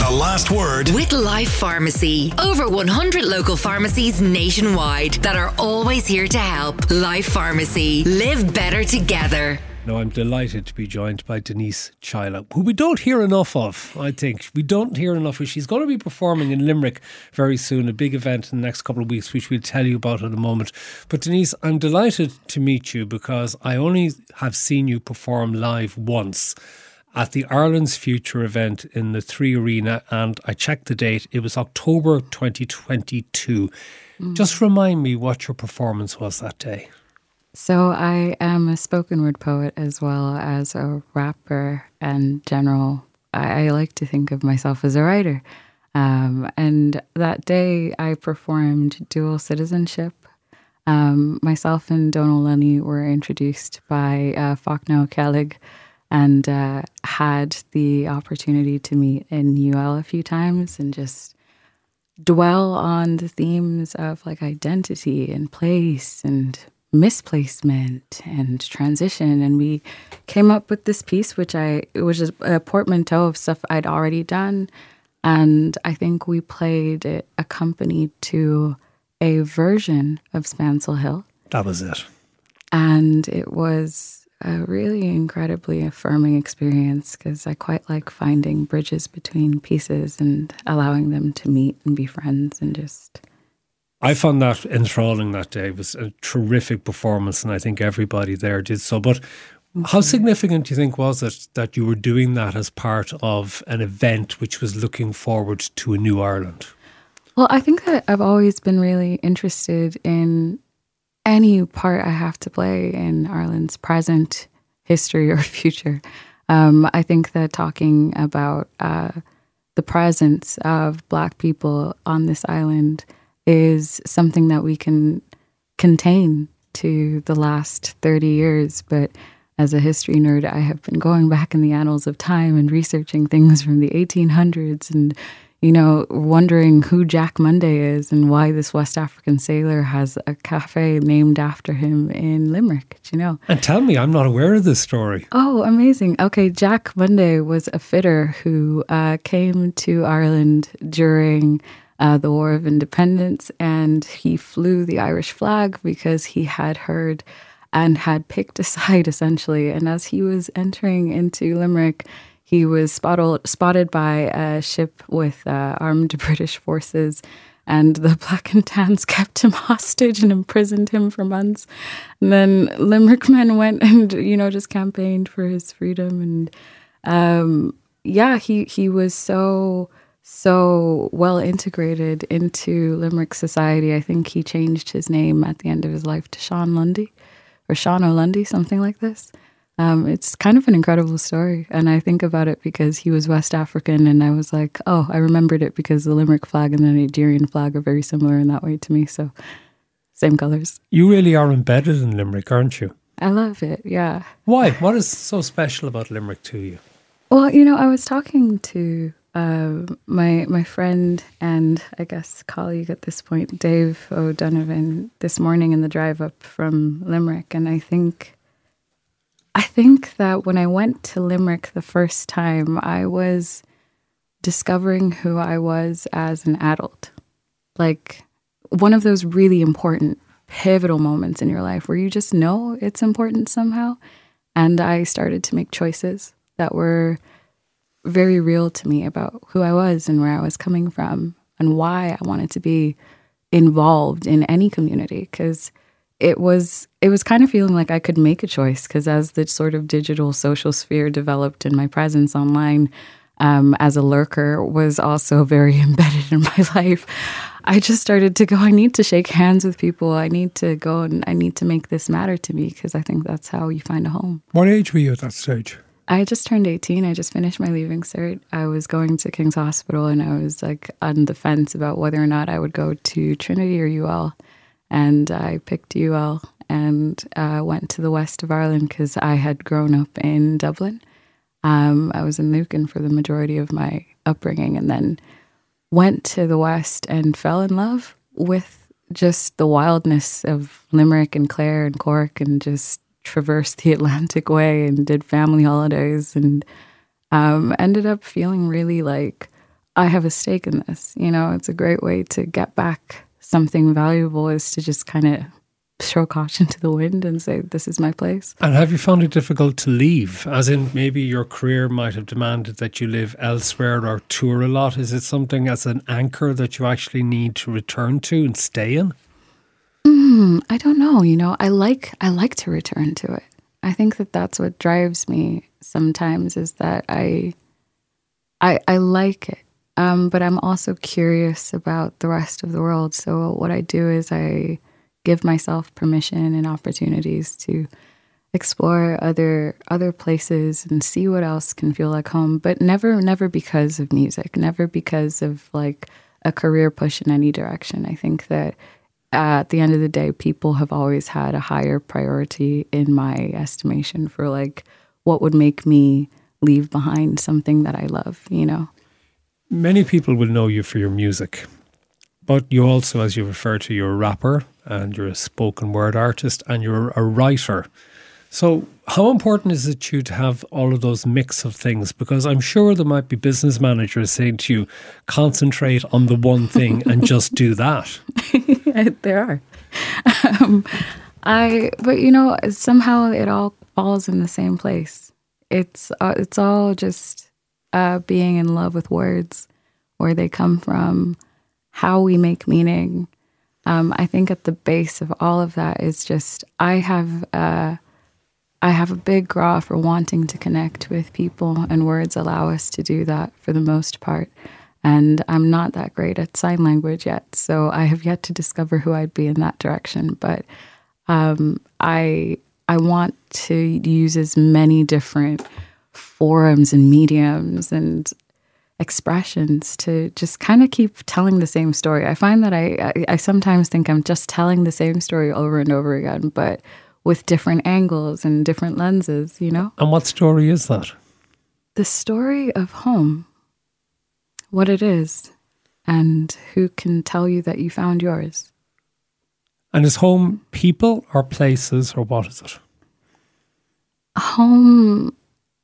The Last Word with Life Pharmacy. Over 100 local pharmacies nationwide that are always here to help. Life Pharmacy. Live better together. Now, I'm delighted to be joined by Denise Chyla, who we don't hear enough of, I think. We don't hear enough of. She's going to be performing in Limerick very soon, a big event in the next couple of weeks, which we'll tell you about in a moment. But Denise, I'm delighted to meet you because I only have seen you perform live once at the Ireland's Future event in the 3 Arena, and I checked the date. It was October 2022. Just remind me what your performance was that day. So I am a spoken word poet as well as a rapper and general. I like to think of myself as a writer. And that day I performed dual citizenship. Myself and Donal Lunny were introduced by Fachtna Kellig and had the opportunity to meet in UL a few times and just dwell on the themes of like identity and place and misplacement and transition, and we came up with this piece it was just a portmanteau of stuff I'd already done, and I think we played it accompanied to a version of Spancel Hill. That was it. And it was a really incredibly affirming experience because I quite like finding bridges between pieces and allowing them to meet and be friends and just... I found that enthralling that day. It was a terrific performance and I think everybody there did so. But how significant do you think was it that you were doing that as part of an event which was looking forward to a new Ireland? Well, I think that I've always been really interested in any part I have to play in Ireland's present history or future. I think that talking about the presence of Black people on this island is something that we can contain to the last 30 years. But as a history nerd, I have been going back in the annals of time and researching things from the 1800s and, you know, wondering who Jack Monday is and why this West African sailor has a cafe named after him in Limerick. Do you know? And tell me, I'm not aware of this story. Oh, amazing. Okay, Jack Monday was a fitter who came to Ireland during... the War of Independence, and he flew the Irish flag because he had heard and had picked a side, essentially. And as he was entering into Limerick, he was spotted by a ship with armed British forces, and the Black and Tans kept him hostage and imprisoned him for months. And then Limerick men went and, you know, just campaigned for his freedom. And he was so well integrated into Limerick society. I think he changed his name at the end of his life to Sean Lundy or Sean O'Lundy, something like this. It's kind of an incredible story. And I think about it because he was West African and I was like, oh, I remembered it because the Limerick flag and the Nigerian flag are very similar in that way to me. So same colors. You really are embedded in Limerick, aren't you? I love it, yeah. Why? What is so special about Limerick to you? Well, you know, I was talking to my friend and I guess colleague at this point, Dave O'Donovan, this morning in the drive up from Limerick. And I think that when I went to Limerick the first time, I was discovering who I was as an adult. Like one of those really important, pivotal moments in your life where you just know it's important somehow. And I started to make choices that were very real to me about who I was and where I was coming from and why I wanted to be involved in any community, because it was kind of feeling like I could make a choice, because as the sort of digital social sphere developed and my presence online as a lurker was also very embedded in my life, I just started to go, I need to shake hands with people. I need to go and I need to make this matter to me, because I think that's how you find a home. What age were you at that stage? I just turned 18. I just finished my Leaving Cert. I was going to King's Hospital and I was like on the fence about whether or not I would go to Trinity or UL. And I picked UL and went to the west of Ireland because I had grown up in Dublin. I was in Lucan for the majority of my upbringing, and then went to the west and fell in love with just the wildness of Limerick and Clare and Cork, and just traversed the Atlantic Way and did family holidays, and ended up feeling really like I have a stake in this. You know, it's a great way to get back something valuable, is to just kind of throw caution to the wind and say, this is my place. And have you found it difficult to leave? As in, maybe your career might have demanded that you live elsewhere or tour a lot. Is it something as an anchor that you actually need to return to and stay in? I don't know. You know, I like to return to it. I think that that's what drives me sometimes, is that I like it. But I'm also curious about the rest of the world. So what I do is I give myself permission and opportunities to explore other places and see what else can feel like home, but never because of music, never because of like a career push in any direction. I think that at the end of the day, people have always had a higher priority in my estimation for like what would make me leave behind something that I love, you know? Many people will know you for your music, but you also, as you refer to, you're a rapper and you're a spoken word artist and you're a writer. So how important is it to you to have all of those mix of things? Because I'm sure there might be business managers saying to you, concentrate on the one thing and just do that. There are. But you know, somehow it all falls in the same place. It's all just being in love with words, where they come from, how we make meaning. I think at the base of all of that is just I have a big draw for wanting to connect with people, and words allow us to do that for the most part. And I'm not that great at sign language yet, so I have yet to discover who I'd be in that direction. But I want to use as many different forums and mediums and expressions to just kind of keep telling the same story. I find that I sometimes think I'm just telling the same story over and over again, but with different angles and different lenses, you know? And what story is that? The story of home, what it is, and who can tell you that you found yours. And is home people or places, or what is it? Home,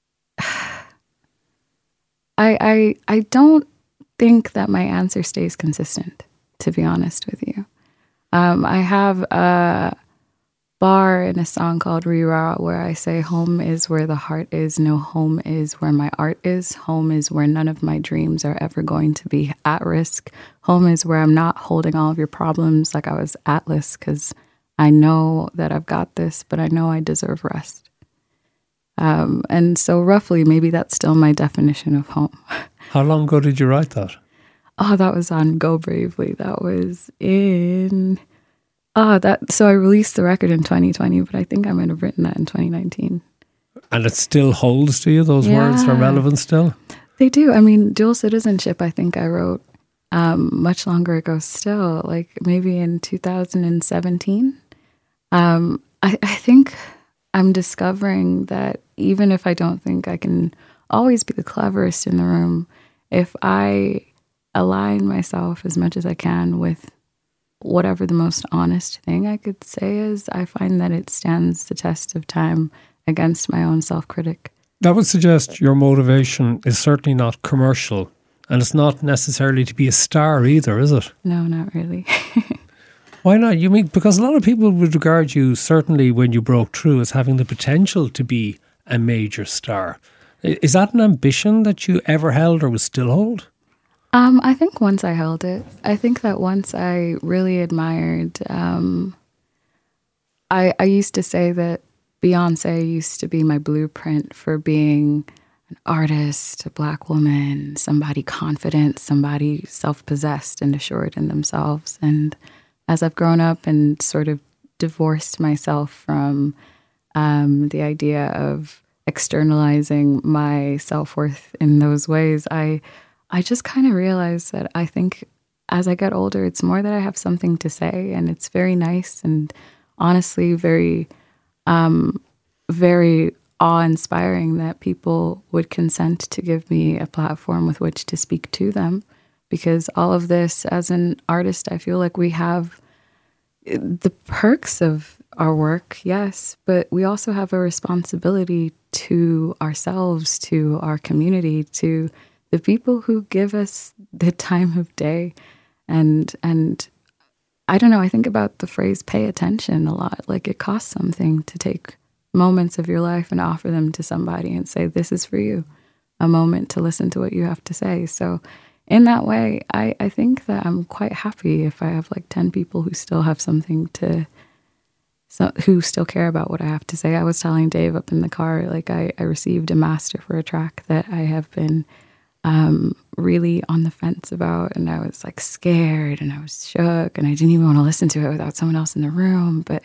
I don't think that my answer stays consistent, to be honest with you. I have a bar in a song called Rira where I say, home is where the heart is. No, home is where my art is. Home is where none of my dreams are ever going to be at risk. Home is where I'm not holding all of your problems like I was Atlas, because I know that I've got this, but I know I deserve rest. And so roughly, maybe that's still my definition of home. How long ago did you write that? Oh, that was on Go Bravely. That was in... So I released the record in 2020, but I think I might have written that in 2019. And it still holds to you? Those words are relevant still? They do. I mean, dual citizenship, I think I wrote much longer ago still, like maybe in 2017. I think I'm discovering that even if I don't think I can always be the cleverest in the room, if I align myself as much as I can with whatever the most honest thing I could say is, I find that it stands the test of time against my own self-critic. That would suggest your motivation is certainly not commercial, and it's not necessarily to be a star either, is it? No, not really. Why not? You mean, because a lot of people would regard you, certainly when you broke through, as having the potential to be a major star. Is that an ambition that you ever held or will still hold? I think once I held it. I think that once I really admired, I used to say that Beyonce used to be my blueprint for being an artist, a Black woman, somebody confident, somebody self-possessed and assured in themselves. And as I've grown up and sort of divorced myself from the idea of externalizing my self-worth in those ways, I just kind of realized that I think as I get older, it's more that I have something to say, and it's very nice and honestly very, very awe-inspiring that people would consent to give me a platform with which to speak to them. Because all of this, as an artist, I feel like we have the perks of our work, yes, but we also have a responsibility to ourselves, to our community, to the people who give us the time of day. And I don't know, I think about the phrase pay attention a lot. Like, it costs something to take moments of your life and offer them to somebody and say, this is for you, a moment to listen to what you have to say. So in that way, I think that I'm quite happy if I have like 10 people who still have something to, who still care about what I have to say. I was telling Dave up in the car, like I received a master for a track that I have been really on the fence about, and I was like scared and I was shook and I didn't even want to listen to it without someone else in the room. But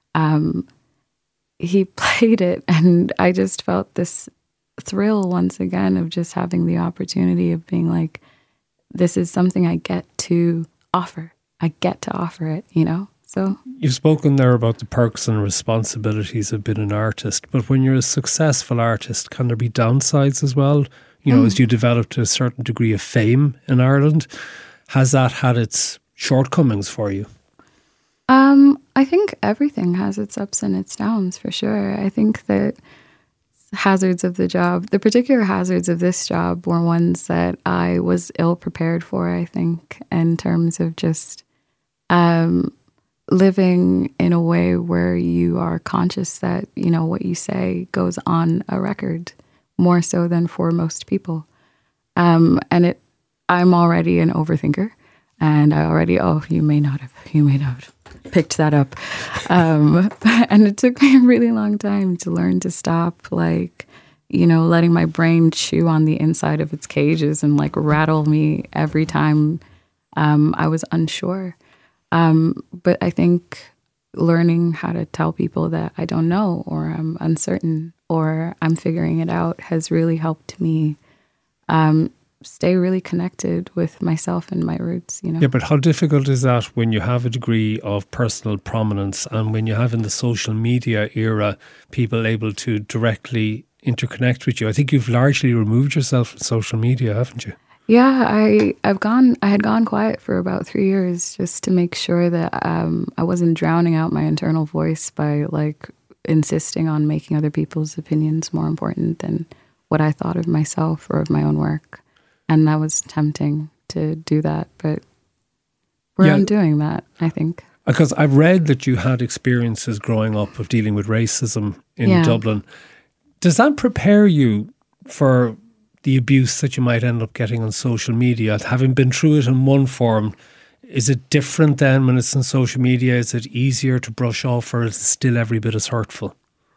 he played it, and I just felt this thrill once again of just having the opportunity of being like, this is something I get to offer. I get to offer it, you know? So you've spoken there about the perks and responsibilities of being an artist, but when you're a successful artist, can there be downsides as well? You know, as you develop to a certain degree of fame in Ireland, has that had its shortcomings for you? I think everything has its ups and its downs, for sure. I think that hazards of the job, the particular hazards of this job, were ones that I was ill prepared for, I think, in terms of just living in a way where you are conscious that, you know, what you say goes on a record, more so than for most people. I'm already an overthinker, and I already, you may not have picked that up. And it took me a really long time to learn to stop, like, you know, letting my brain chew on the inside of its cages and like rattle me every time I was unsure. But I think learning how to tell people that I don't know, or I'm uncertain, or I'm figuring it out has really helped me stay really connected with myself and my roots, you know. Yeah, but how difficult is that when you have a degree of personal prominence and when you have in the social media era people able to directly interconnect with you? I think you've largely removed yourself from social media, haven't you? Yeah, I had gone quiet for about 3 years just to make sure that I wasn't drowning out my internal voice by like insisting on making other people's opinions more important than what I thought of myself or of my own work. And that was tempting to do that, but we're undoing that, I think. Because I've read that you had experiences growing up of dealing with racism in Dublin. Does that prepare you for the abuse that you might end up getting on social media? Having been through it in one form, is it different then when it's on social media? Is it easier to brush off, or is it still every bit as hurtful?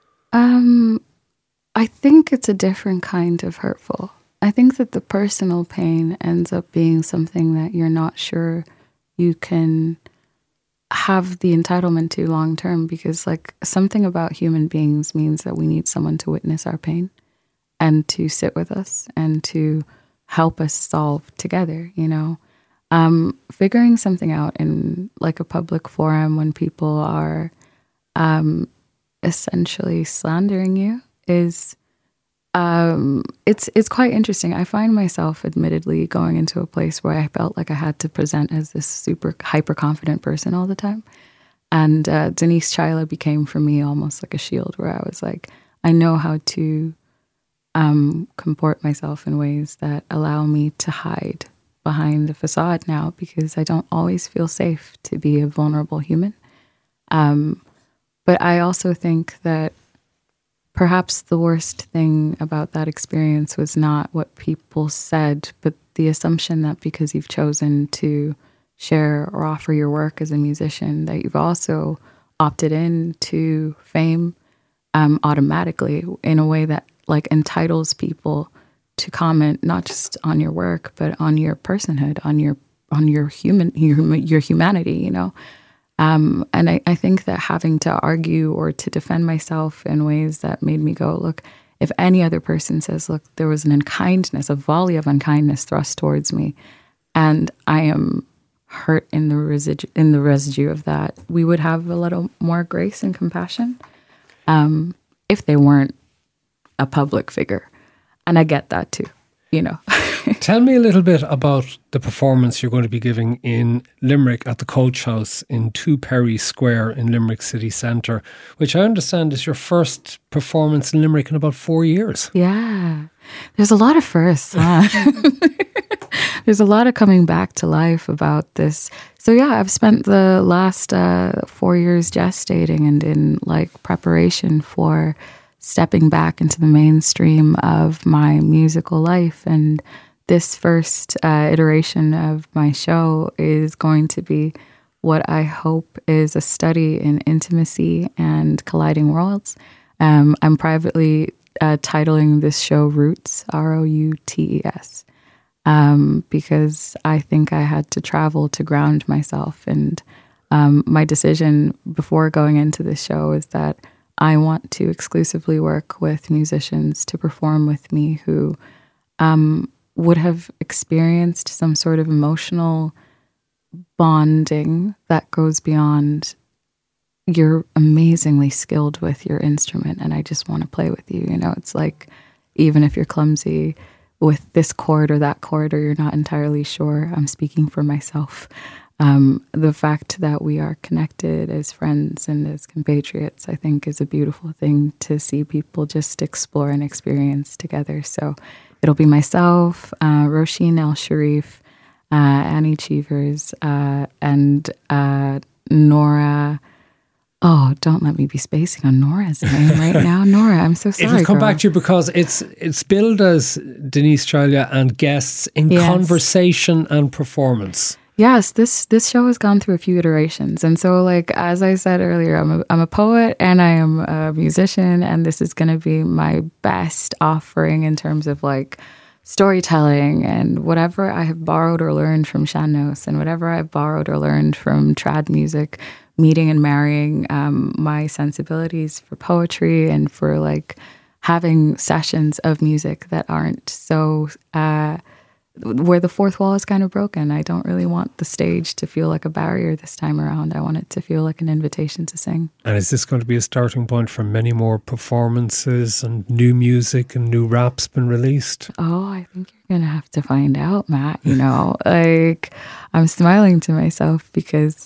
I think it's a different kind of hurtful. I think that the personal pain ends up being something that you're not sure you can have the entitlement to long term, because like something about human beings means that we need someone to witness our pain and to sit with us and to help us solve together, you know. Figuring something out in like a public forum when people are essentially slandering you is it's quite interesting. I find myself admittedly going into a place where I felt like I had to present as this super hyper confident person all the time. And Denise Chaila became for me almost like a shield, where I was like, I know how to comport myself in ways that allow me to hide behind the facade now, because I don't always feel safe to be a vulnerable human. But I also think that perhaps the worst thing about that experience was not what people said, but the assumption that because you've chosen to share or offer your work as a musician, that you've also opted in to fame automatically in a way that like entitles people to comment not just on your work, but on your personhood, on your humanity, you know. And I think that having to argue or to defend myself in ways that made me go, look, if any other person says, look, there was an unkindness, a volley of unkindness thrust towards me, and I am hurt in the residue of that, we would have a little more grace and compassion if they weren't a public figure. And I get that too, you know. Tell me a little bit about the performance you're going to be giving in Limerick at the Coach House in 2 Perry Square in Limerick City Centre, which I understand is your first performance in Limerick in about 4 years. Yeah. There's a lot of firsts, huh? There's a lot of coming back to life about this. So yeah, I've spent the last 4 years gestating and in like preparation for stepping back into the mainstream of my musical life. And this first iteration of my show is going to be what I hope is a study in intimacy and colliding worlds. I'm privately titling this show Roots, Routes, because I think I had to travel to ground myself. And my decision before going into this show is that I want to exclusively work with musicians to perform with me who would have experienced some sort of emotional bonding that goes beyond you're amazingly skilled with your instrument and I just want to play with you. You know, it's like even if you're clumsy with this chord or that chord or you're not entirely sure, I'm speaking for myself. The fact that we are connected as friends and as compatriots, I think, is a beautiful thing to see people just explore and experience together. So it'll be myself, Roisin El Sharif, Annie Cheevers, and Nora. Oh, don't let me be spacing on Nora's name right now. Nora, I'm so sorry. It'll come back to you because it's billed as Denise Chaila and guests in conversation and performance. Yes, this show has gone through a few iterations. And so, like, as I said earlier, I'm a poet and I am a musician, and this is going to be my best offering in terms of, like, storytelling and whatever I have borrowed or learned from Sean-Nós and whatever I've borrowed or learned from trad music, meeting and marrying my sensibilities for poetry and for, like, having sessions of music that aren't so... where the fourth wall is kind of broken. I don't really want the stage to feel like a barrier this time around. I want it to feel like an invitation to sing. And is this going to be a starting point for many more performances and new music and new raps been released? Oh, I think you're going to have to find out, Matt. You know, like, I'm smiling to myself because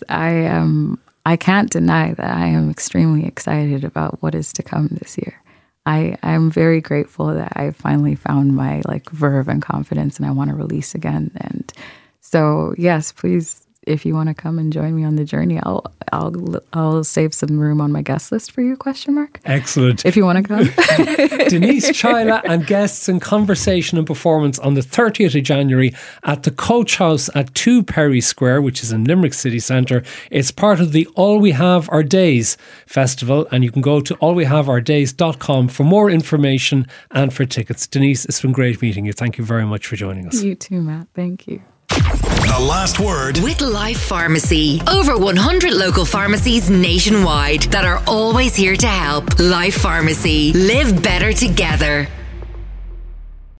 I can't deny that I am extremely excited about what is to come this year. I'm very grateful that I finally found my, like, verve and confidence, and I want to release again. And so, yes, please, if you want to come and join me on the journey, I'll save some room on my guest list for you, ? Excellent. If you want to come. Denise Chaila and guests in conversation and performance on the 30th of January at the Coach House at 2 Perry Square, which is in Limerick City Centre. It's part of the All We Have Our Days festival, and you can go to allwehaveourdays.com for more information and for tickets. Denise, it's been great meeting you. Thank you very much for joining us. You too, Matt. Thank you. The last word with Life Pharmacy. Over 100 local pharmacies nationwide that are always here to help. Life Pharmacy. Live better together.